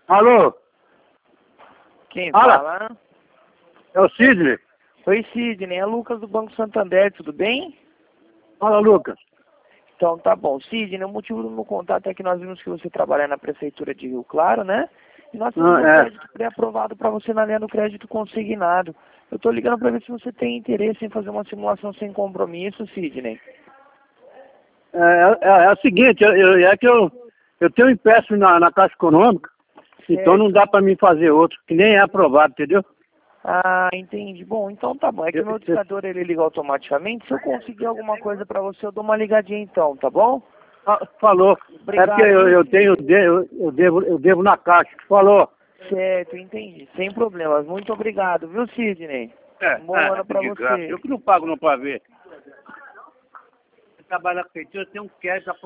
Alô? Quem Fala. fala? É o Sidney? Oi, Sidney, é Lucas do Banco Santander, tudo bem? Fala, Lucas. Então tá bom. Sidney, o motivo do meu contato é que nós vimos que você trabalha na Prefeitura de Rio Claro, né? E nós temos um crédito pré-aprovado para você na linha do crédito consignado. Eu tô ligando para ver se você tem interesse em fazer uma simulação sem compromisso, Sidney. É o seguinte, é que eu tenho um empréstimo na Caixa Econômica, então não dá para mim fazer outro, que nem é aprovado, entendeu? Ah, entendi. Bom, então tá bom. É que o meu discador ele liga automaticamente. Se eu conseguir alguma coisa para você, eu dou uma ligadinha então, tá bom? Falou. Obrigado, É porque eu devo na Caixa. Falou. Certo, entendi. Sem problemas. Muito obrigado, viu, Sidney? Bom ano pra você. Eu que não pago não para ver. Trabalho na prefeitura, tem um crédito